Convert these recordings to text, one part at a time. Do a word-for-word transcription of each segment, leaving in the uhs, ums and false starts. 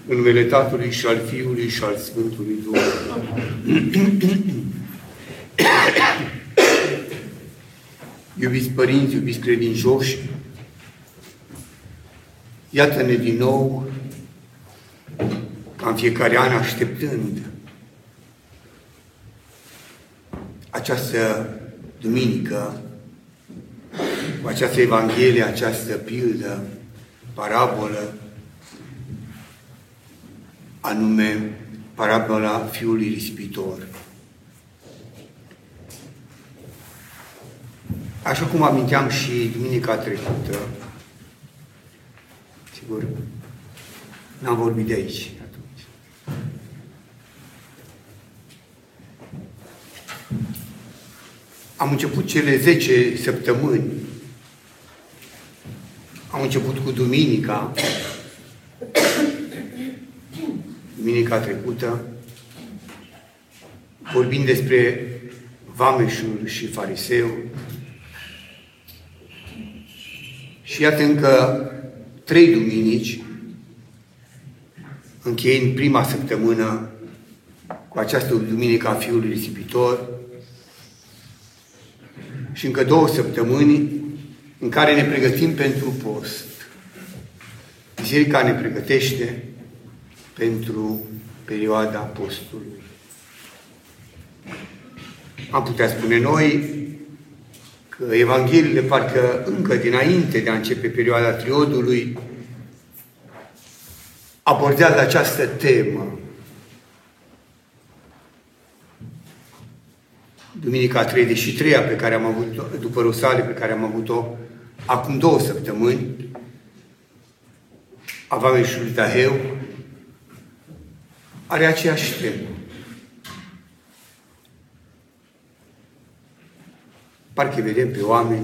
În numele Tatălui și al Fiului și al Sfântului Duh. Iubiți părinți, iubiți credincioși, iată-ne din nou, ca în fiecare an, așteptând această duminică, cu această Evanghelie, această pildă, parabolă, anume parabola fiului risipitor. Așa cum aminteam și duminica trecută, sigur, n-am vorbit de aici atunci. Am început cele zece săptămâni. Am început cu duminica, duminica trecută, vorbind despre vameșul și fariseu. Și iată încă trei duminici, încheind prima săptămână cu această duminică a fiului risipitor, și încă două săptămâni în care ne pregătim pentru post. Biserica ne pregătește pentru perioada postului. Am putea spune noi că Evangheliile, parcă încă dinainte de a începe perioada triodului, abordează această temă. Duminica treizeci și treia, pe care am avut-o, după Rusalii, pe care am avut-o acum două săptămâni, a vameșului Zaheu, are aceeași temă. Parcă vedem pe oameni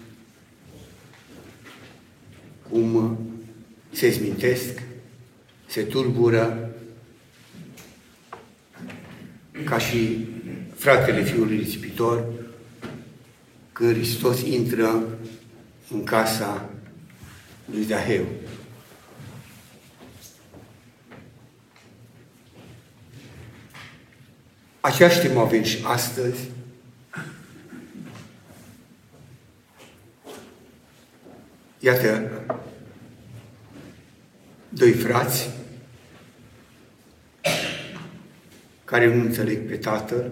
cum se smintesc, se tulbură, ca și fratele fiului risipitor, când Hristos intră în casa lui Zaheu. Aceeași temă avem și astăzi. Iată, doi frați care nu înțeleg pe Tatăl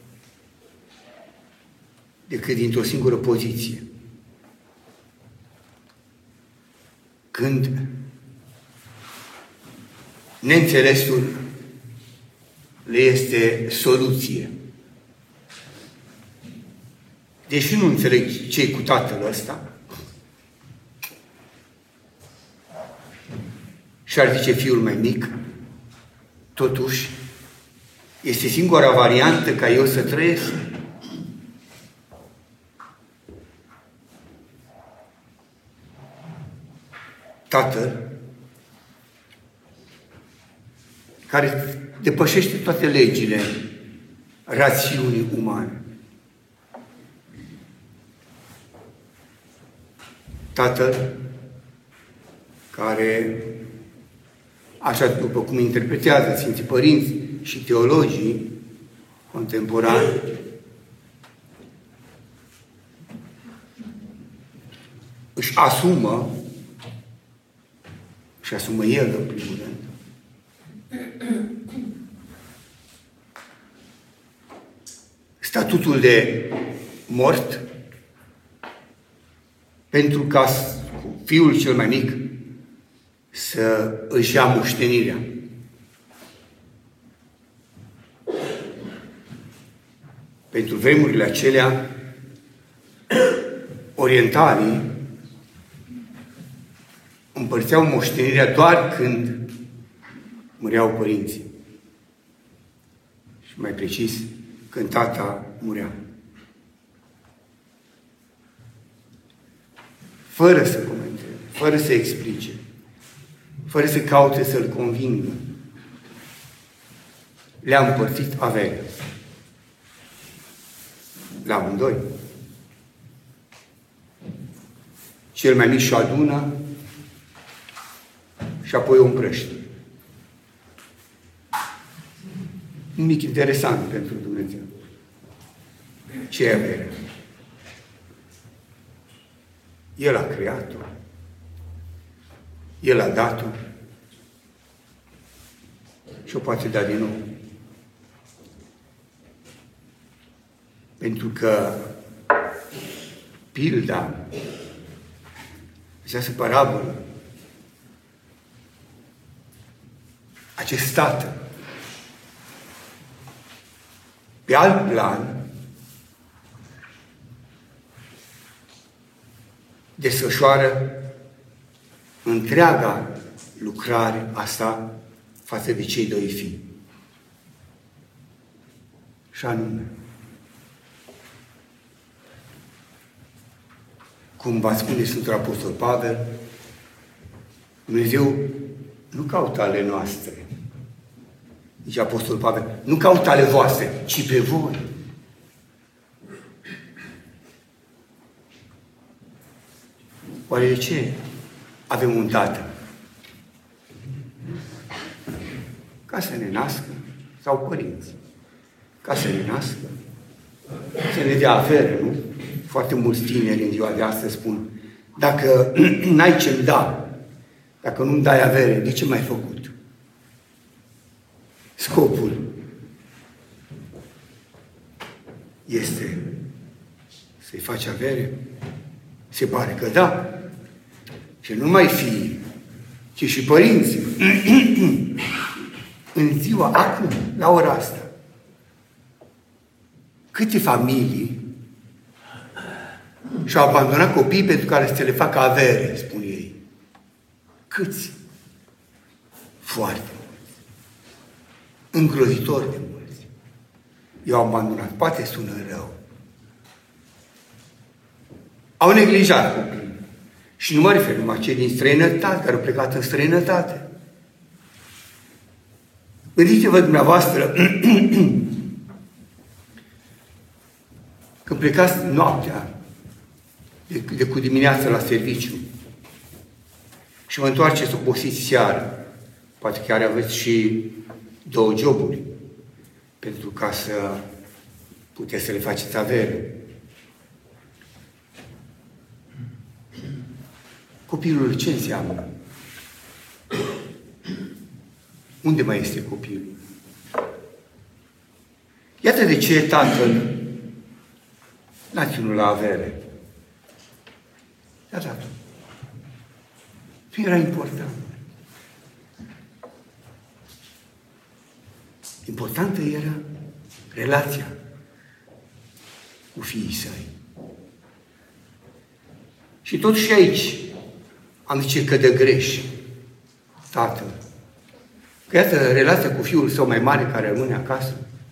decât dintr-o singură poziție. Când neînțelesul le este soluție. Deși nu înțeleg ce-i cu Tatăl ăsta, și-ar zice fiul mai mic, totuși este singura variantă ca eu să trăiesc. Tatăl, care depășește toate legile rațiunii umane. Tatăl, care, așa după cum interpretează Sfinții Părinți și teologii contemporani, își asumă, și asumă el în primul rând, statutul de mort, pentru ca fiul cel mai mic să își ia moștenirea. Pentru vremurile acelea, orientalii împărțeau moștenirea doar când mureau părinții. Și mai precis, când tata murea. Fără să comenteze, fără să explice, fără să caute să-l convingă, le-a împărțit averea. La amândoi. Cel mai mic și-o adună și apoi o împrăște. nimic interesant pentru Dumnezeu. Ce e averea? El a creat-o. El a dat-o. Și o poate da din nou. Pentru că pilda, această parabolă, acest tată, pe alt plan, desfășoară întreaga lucrare asta față de cei doi fii. Și anume, cum va spune Sfântul Apostol Pavel, Dumnezeu nu caută ale noastre. Zice Apostol Pavel, nu caută ale voastre, ci pe voi. Oare de ce avem un tată? Ca să ne nască, sau părinți, ca să ne nască, să ne dea avere, nu? Foarte mulți tineri în ziua de astăzi spun, dacă n-ai ce-mi da, dacă nu-mi dai avere, de ce m-ai făcut? Scopul este să-i faci avere? Se pare că da. Și nu mai fii, ci și părinții. În ziua acum, la ora asta, câte familii și-au abandonat copiii pentru care să le facă avere, spun ei. Câți? Foarte mulți. Îngrozitor de mulți. I-au abandonat. Poate sună rău. Au neglijat copiii. Și nu mă refer numai cei din străinătate, care au plecat în străinătate. Gândiți-vă dumneavoastră, când plecați noaptea, de, de cu dimineața la serviciu, și vă întoarceți obosiți seara, poate chiar aveți și două joburi, pentru ca să puteți să le faceți avere. Copilul ce înseamnă? Unde mai este copilul? Iată de ce tatăl n-a ținut la avere. I-a dat-o. Nu era important. Importantă era relația cu fiii săi. Și tot și aici am zice că de greș tatăl. Că iată relația cu fiul său mai mare care rămâne acasă.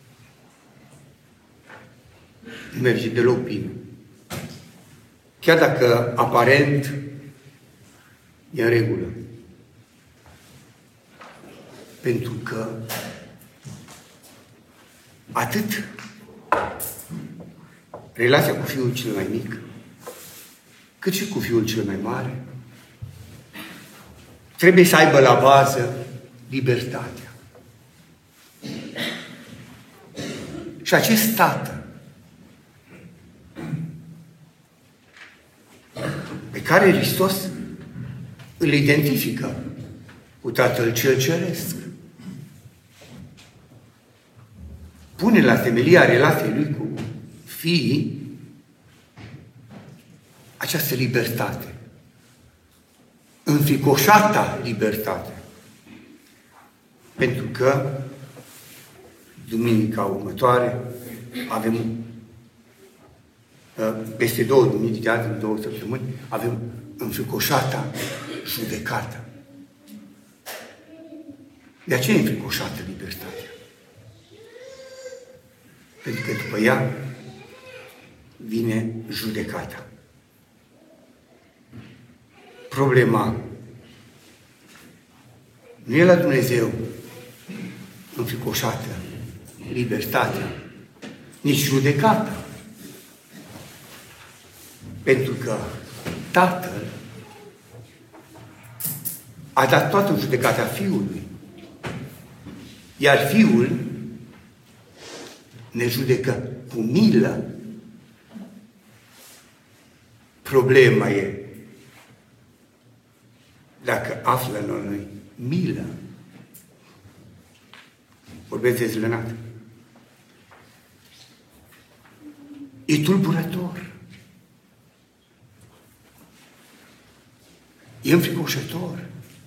Nu merge deloc bine. Chiar dacă aparent e în regulă. Pentru că atât relația cu fiul cel mai mic, cât și cu fiul cel mai mare, trebuie să aibă la bază libertatea. Și acest tată pe care Hristos îl identifică cu Tatăl cel Ceresc, pune la temelia relației lui cu fiii această libertate. Înfricoșata libertate. Pentru că duminica următoare avem peste două duminici de azi, în două săptămâni, avem înfricoșata judecată. De aceea e înfricoșată libertatea. Pentru că după ea vine judecata. Problema nu e la Dumnezeu înfricoșată libertatea, nici judecata. Pentru că Tatăl a dat toată judecata Fiului. Iar Fiul ne judecă cu milă. Problema e dacă află în noi milă. Vorbesc dezlănat. E tulburător. E înfricoșător.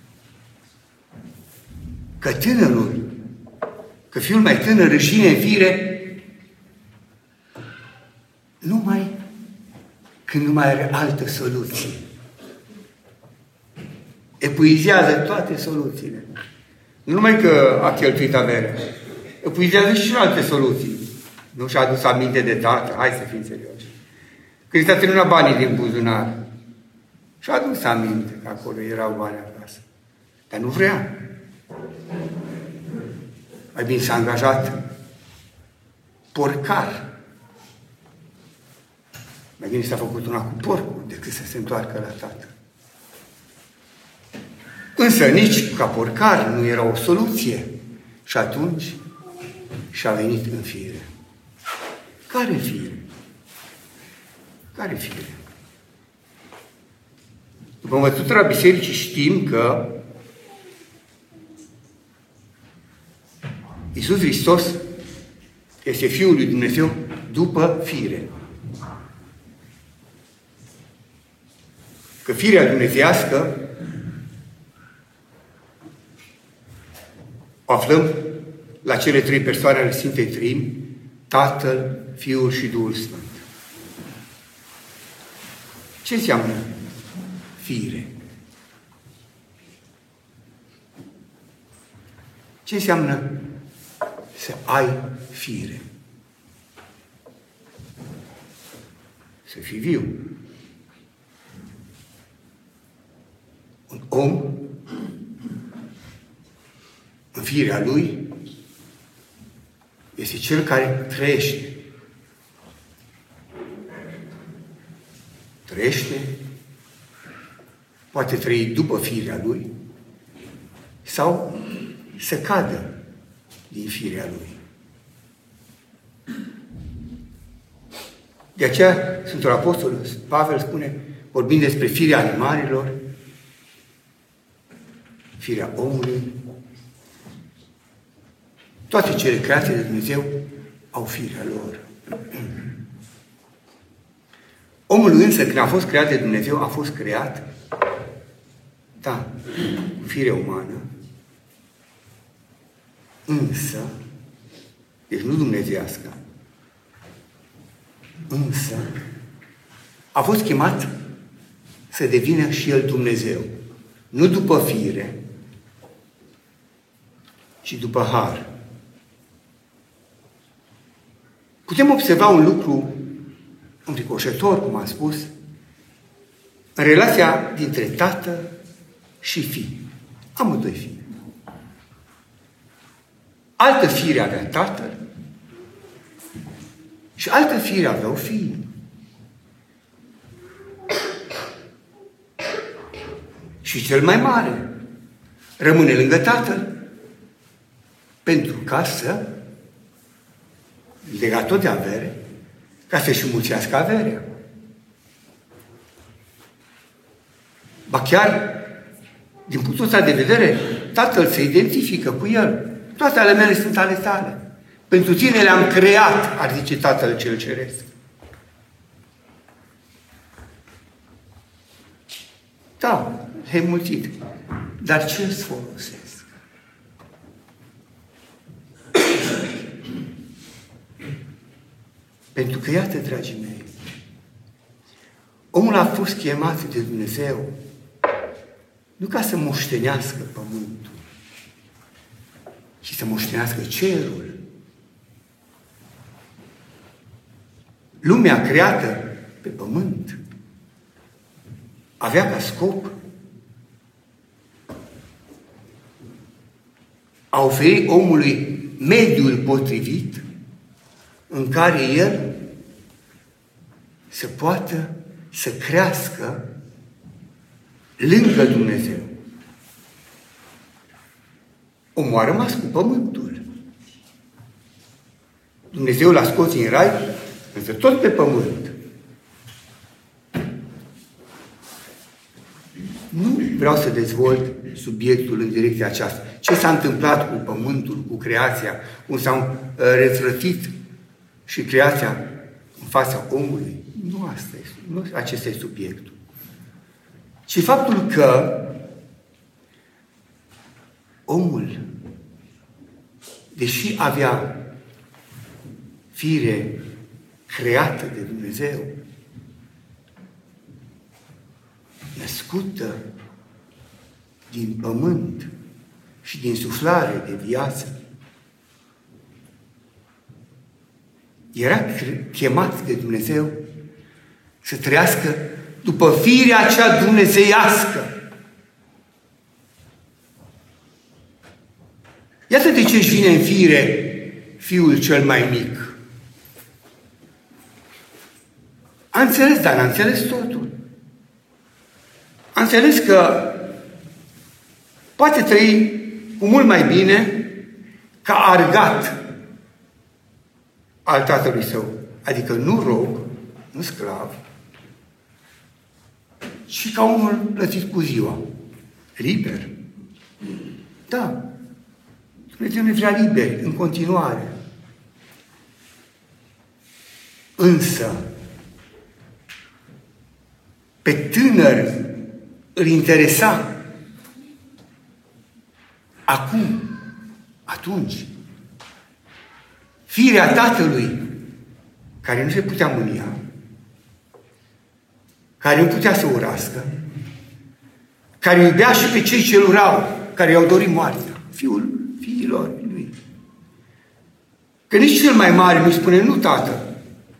Că tânărul, că fiul mai tânăr își în fire numai când nu mai are altă soluție. Epuizează toate soluțiile. Nu numai că a cheltuit averea, epuizează și alte soluții. Nu și-a adus aminte de tată, hai să fim serioși. Când s-a terminat banii din buzunar, și-a adus aminte că acolo erau bani acasă. Dar nu vrea. Mai bine s-a angajat porcar. Mai bine s-a făcut una cu porcul decât să se întoarcă la tată. Însă nici ca porcar nu era o soluție. Și atunci și-a venit în fire. Care fire? Care fire? După învățătura bisericii știm că Iisus Hristos este Fiul lui Dumnezeu după fire. Că firea dumnezeiască o aflăm la cele trei persoane ale Sfintei Treimi, Tatăl, Fiul și Duhul Sfânt. Ce înseamnă fire? Ce înseamnă să ai fire? Să fii viu. Un om, în firea lui, este cel care trăiește. Trăiește, poate trăi după firea lui sau să cadă din firea lui. De aceea Sfântul Apostol Pavel spune, vorbind despre firea animalelor, firea omului, toate cele create de Dumnezeu au firea lor. Omul însă, când a fost creat de Dumnezeu, a fost creat, da, cu fire umană, însă, deci nu dumnezeiască, însă, a fost chemat să devină și el Dumnezeu. Nu după fire, ci după har. Putem observa un lucru înfricoșător, cum am spus, în relația dintre tată și fi. Amândoi fii. Altă fire avea tatăl și altă fire aveau fiii. Și cel mai mare rămâne lângă tatăl pentru ca să lega tot de avere, ca să-și mulțească averea. Ba chiar, din punctul ăsta de vedere, tatăl se identifică cu el. Toate ale mele sunt ale tale. Pentru tine le-am creat, ar zice Tatăl cel Ceresc. Da, le-ai mulțit. Dar ce îți folosesc? Pentru că, iată, dragii mei, omul a fost chemat de Dumnezeu nu ca să moștenească pământul, ci să moștenească cerul. Lumea creată pe pământ avea ca scop a oferi omului mediul potrivit în care el să poată să crească lângă Dumnezeu. Omul a rămas cu pământul. Dumnezeu l-a scos în rai, însă tot pe pământ. Nu vreau să dezvolt subiectul în direcția aceasta. Ce s-a întâmplat cu pământul, cu creația, cum s-au uh, răzvrătit și creația în fața omului. Nu asta este, nu acesta este subiectul. Ci faptul că omul, deși avea fire creată de Dumnezeu, născută din pământ și din suflare de viață, era chemat de Dumnezeu să trăiască după firea cea dumnezeiască. Iată de ce își vine în fire fiul cel mai mic. A înțeles, dar n-a înțeles totul. A înțeles că poate trăi cu mult mai bine ca argat al tatălui său. Adică nu rob, nu sclav, ci ca unul plătit cu ziua. Liber. Da. Dumnezeu ne vrea liberi în continuare. Însă, pe tânăr îl interesa acum, atunci, firea tatălui, care nu se putea mânia, care nu putea să urască, care iubea și pe cei ce îl urau, care i-au dorit moartea, fiul fiilor lui. Că nici cel mai mare nu spune, nu, tată,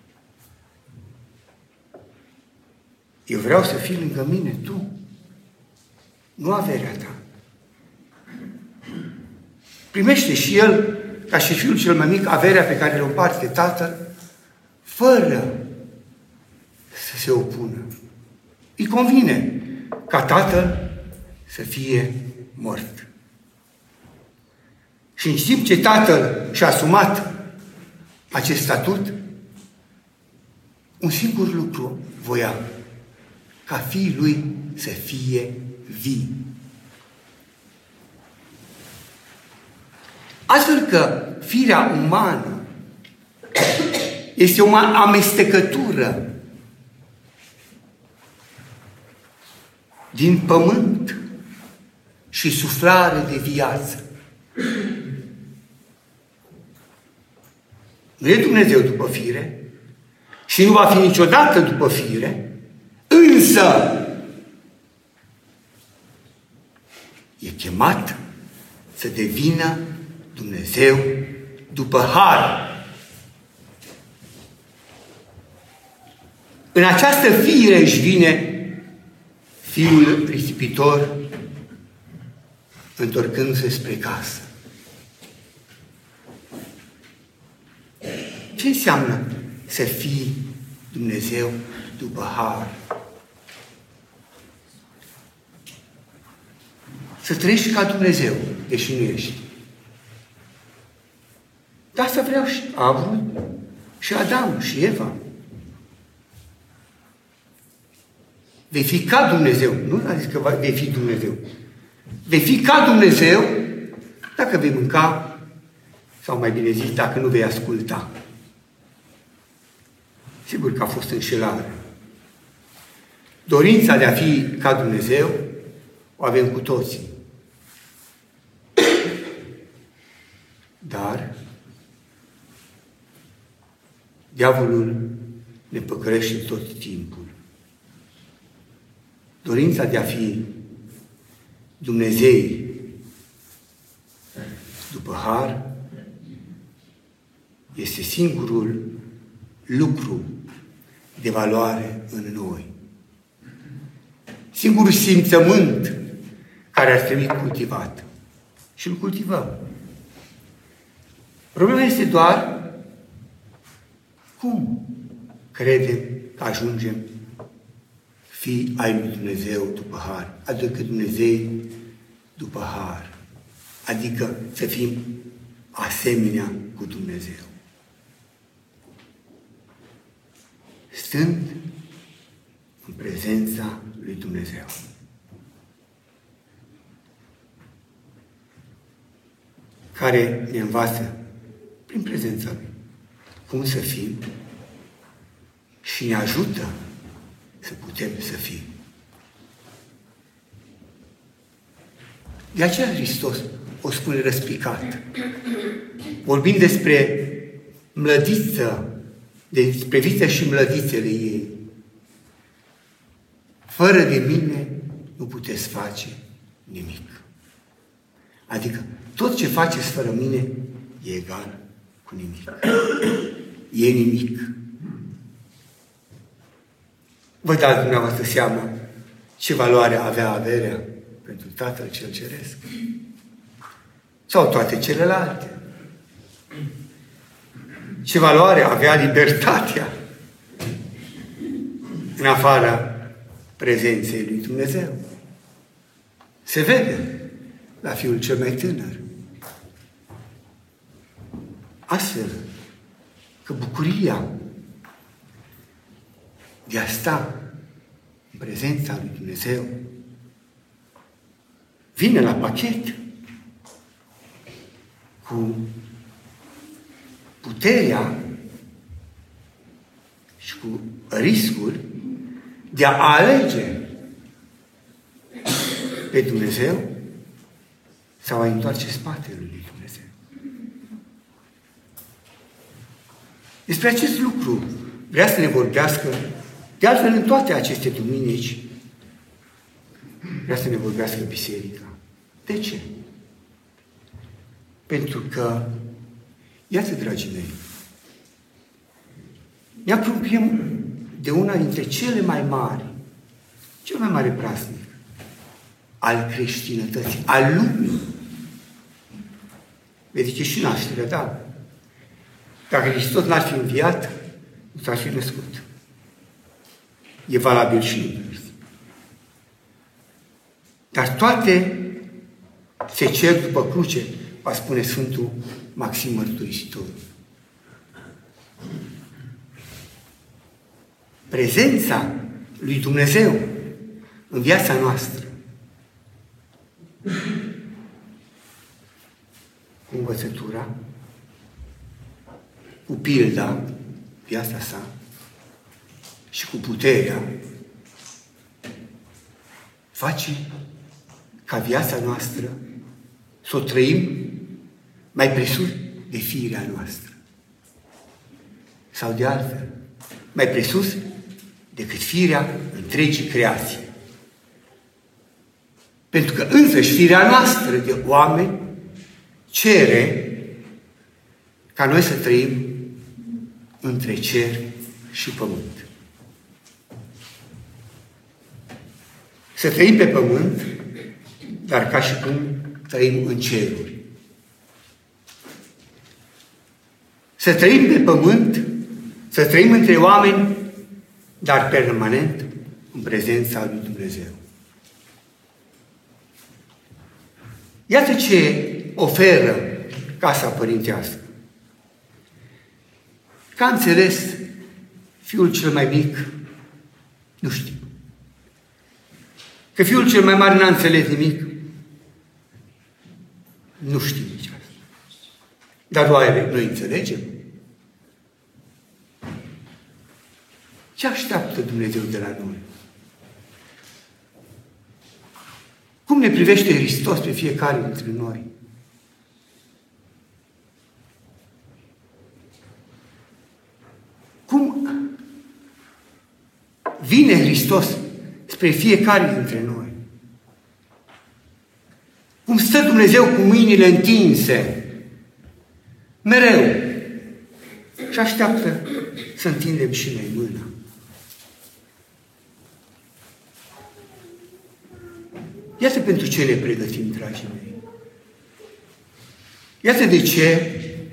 eu vreau să fii lângă mine, tu, nu averea ta. Primește și el, ca și fiul cel mai mic, averea pe care le împarte tatăl, fără să se opună. Îi convine ca tatăl să fie mort. Și în timp ce tatăl și-a asumat acest statut, un singur lucru voia, ca fiii lui să fie vii. Astfel că firea umană este o amestecătură din pământ și suflare de viață. Nu e Dumnezeu după fire și nu va fi niciodată după fire, însă e chemat să devină Dumnezeu după har. În această fire își vine fiul risipitor întorcându-se spre casă. Ce înseamnă să fii Dumnezeu după har? Să trăiești ca Dumnezeu, deși nu ești. Dar să vreau și a vrut și Adam și Eva. Vei fi ca Dumnezeu. Nu a zis că vei fi Dumnezeu. Vei fi ca Dumnezeu dacă vei mânca, sau mai bine zis, dacă nu vei asculta. Sigur că a fost înșelare. Dorința de a fi ca Dumnezeu o avem cu toții. Dar diavolul ne păcălește tot timpul. Dorința de a fi Dumnezei după har este singurul lucru de valoare în noi. Singurul simțământ care ar trebui cultivat. Și îl cultivăm. Problema este doar cum credem că ajungem fi ai lui Dumnezeu după har. Adică Dumnezei după har. Adică să fim asemenea cu Dumnezeu. stând în prezența lui Dumnezeu. Care ne învață prin prezența lui cum să fim și ne ajută să putem să fim. De aceea Hristos o spune răspicat, vorbind despre mlădiță, despre viță și mlădițele ei. Fără de mine nu puteți face nimic. Adică tot ce faceți fără mine e egal cu nimic. E nimic. Vă dați dumneavoastră seama ce valoare avea averea pentru Tatăl cel Ceresc? Sau toate celelalte? Ce valoare avea libertatea în afara prezenței lui Dumnezeu? Se vede la fiul cel mai tânăr. Astfel că bucuria de a sta în prezența lui Dumnezeu vine la pachet cu puterea și cu riscul de a alege pe Dumnezeu sau a întoarce spatele lui Dumnezeu. Despre acest lucru vrea să ne vorbească, de altfel în toate aceste duminici, vrea să ne vorbească biserica. De ce? Pentru că, iată, dragii mei, ne apropiem de una dintre cele mai mari, cel mai mare praznic al creștinătății, al lumii. Vedeți, și nașterea, da. Dacă Hristos n-ar fi înviat, nu s-ar fi născut. E valabil și invers. Dar toate se cer după cruce, va spune Sfântul Maxim Mărturisitorul. Prezența lui Dumnezeu în viața noastră, cu învățătura, cu pilda, viața sa, și cu puterea, face ca viața noastră să o trăim mai presus de firea noastră. Sau de altfel, mai presus decât firea întregii creații. Pentru că însăși firea noastră de oameni cere ca noi să trăim între cer și pământ. Să trăim pe pământ, dar ca și cum trăim în ceruri. Să trăim pe pământ, să trăim între oameni, dar permanent în prezența lui Dumnezeu. Iată ce oferă casa părintească. Că a înțeles fiul cel mai mic, nu știu. Că fiul cel mai mare n-a înțeles nimic, nu știu nici asta. Dar oare noi înțelegem? Ce așteaptă Dumnezeu de la noi? Cum ne privește Hristos pe fiecare dintre noi? Cum vine Hristos spre fiecare dintre noi? Cum stă Dumnezeu cu mâinile întinse, mereu, și așteaptă să întindem și noi mâna. Iată pentru ce ne pregătim, dragii mei. Iată de ce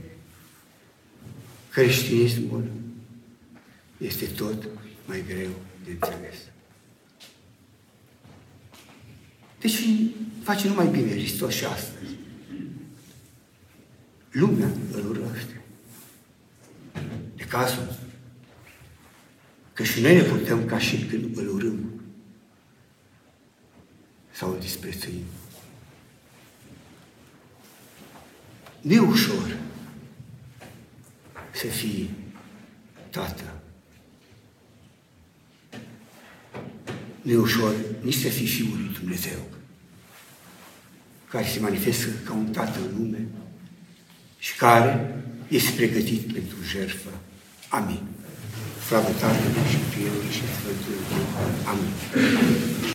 creștinismul este tot mai greu de înțeles. Deci face numai bine Hristos și astăzi. Lumea îl urăște. De cazul Că și noi ne purtăm ca și când îl urâm sau îl disprețuim. Nu e ușor să fii tată. Nu e ușor nici să fii Fiul lui Dumnezeu, care se manifestă ca un tată în lume și care este pregătit pentru jertfă. Amin. Slavă Tatălui și Fiului și Sfântului Duh. Amin.